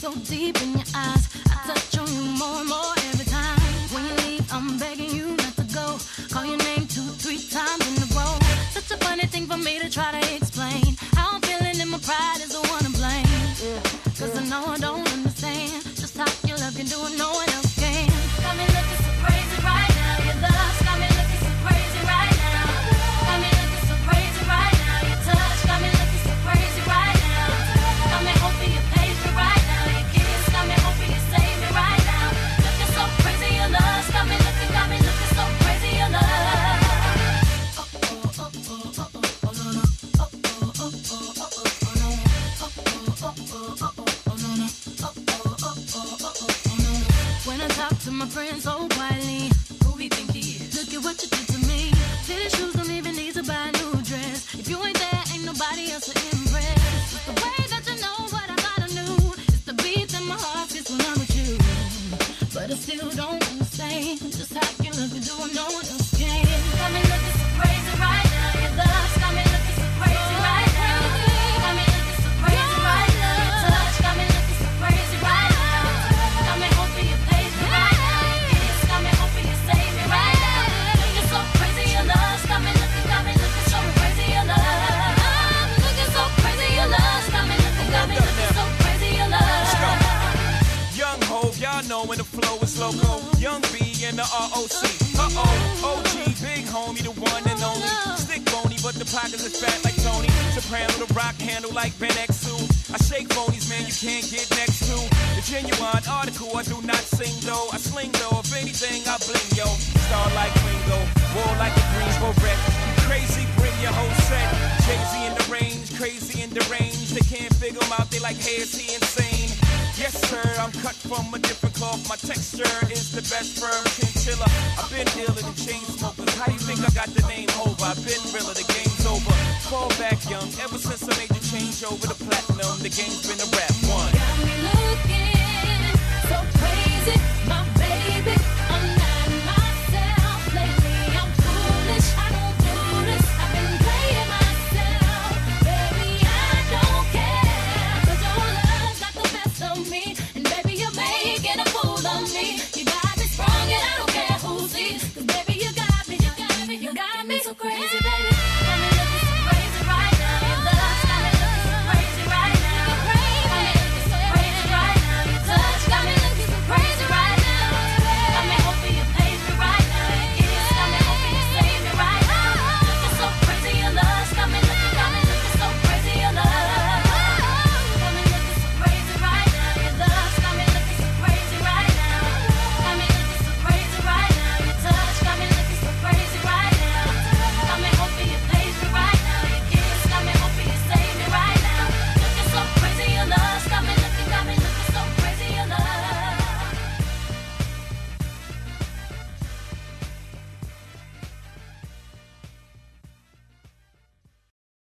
so deep in your eyes. I touch on you more and more every time. When you leave, I'm begging you not to go. Call your name 2-3 times in a row. Such a funny thing for me to try to explain. How I'm feeling and my pride is the one to blame. Cause I know I don't understand just how your love can do it, no one else can. Got me looking so crazy right now. Your love got me looking so crazy right now. Got me looking so crazy right now. Your touch got me looking so crazy right now. Got me hoping you page me right now. Your kiss got me hoping you save me right now. Looking so crazy, your love got me looking so crazy, your love. When I talk to my friends so quietly, who we think he is? Look at what you did to me. Titty shoes don't even need to buy a new dress. If you ain't there, ain't nobody else to impress. It's the way that you know what I thought I knew. It's the beat that my heart gets when I'm with you. But I still don't understand just how you look and do what no one else can. Got me looking so crazy right now. Your love's got me looking so crazy right now. Got me looking so crazy right now. Your touch got me looking so crazy right now. Got me hoping you page me right now. Your kiss got me hoping you save me right now. Looking so crazy, your love's got me looking so crazy, your love. Looking so crazy, your love's got me looking so crazy, your love. Young Hov, y'all know when the flow is loco. Young B and the ROC. OG, big homie, the one and only. Stick bony, but the pockets is fat like Tony. Soprano, the rock handle like Ben X2. I shake phonies, man, you can't get next to. The genuine article, I do not sing though. I sling though, if anything, I bling yo. Star like Ringo, war like a Greensboro wreck. Crazy, bring your whole set. Jay-Z in the range, crazy in the range. They can't figure him out, they like, hey, is he insane? Yes, sir, I'm cut from a different cloth. My texture is the best firm chinchilla. I've been dealer than chain smokers. How you think I got the name over? I've been realer, the game's over. Fall back young, ever since I made the change over to platinum. The game's been a rap.